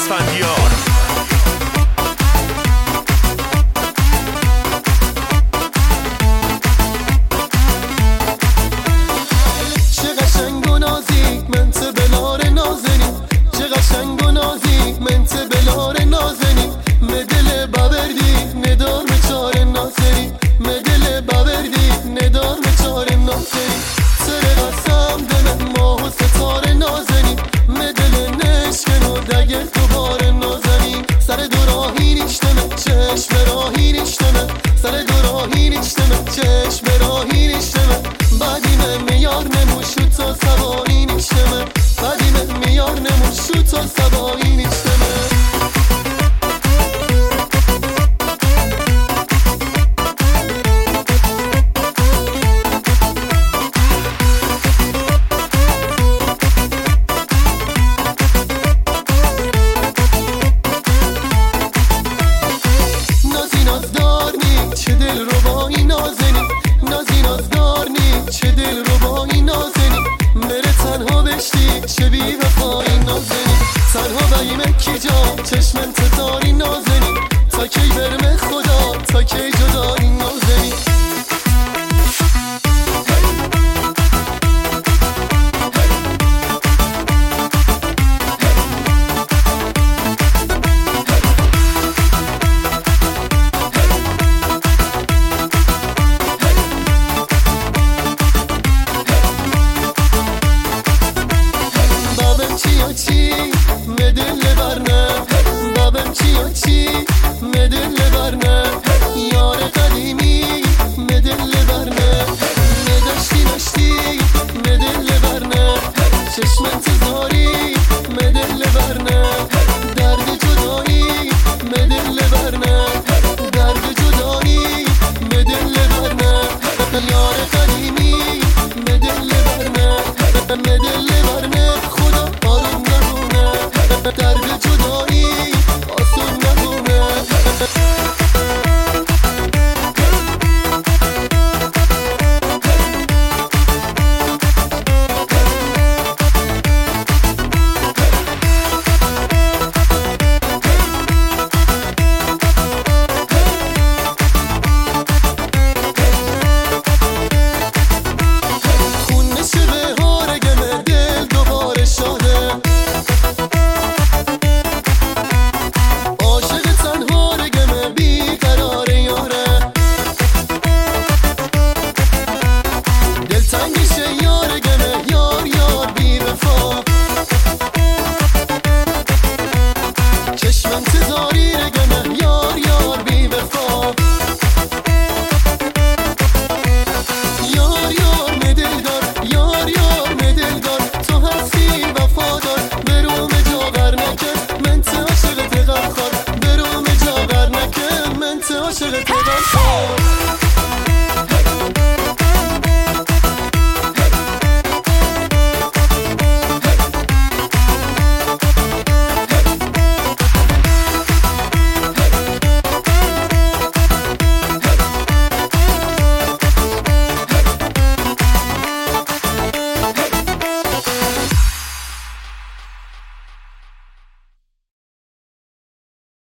اسفندیار. چه قشنگ و نازی منت بلار نازنی، چه قشنگ و نازی منت بلار نازنی، مدل باوردی ندار مچار نازنی، مدل باوردی ندار مچار نازنی، سر قسم دل ماه و ستاره نازنی، مدل نشکن و دگر دوباره نازنی، سر دو راهی نیشتمه چشم راهی نیشتمه، سر دو راهی نیشتمه چشم راهی نیشتمه، بعدیمه میار نموشو تا سوایی نیشتمه، بعدیمه میار نموشو تا سوایی نیشتمه. چه دل ربایی نازنی، نازی نازدار نی، چه دل ربایی نازنی، بره تنها بشتی چه بی وفایی نازنی، تنها بگیمه کی جا چشم انتظاری نازنی، تا کی برمه خدا تا کی جدایی نازنی. چی مدل برنه بابم چی مدل برنه یار قدیمی مدل برنه نداشتی مدل برنه چشم انتظاری مدل برنه درد جدایی مدل برنه درد جدایی مدل برنه یار قدیمی مدل برنه مدل برنه خدا آروم نمونه درد جدایی آسون نمونه. عاشق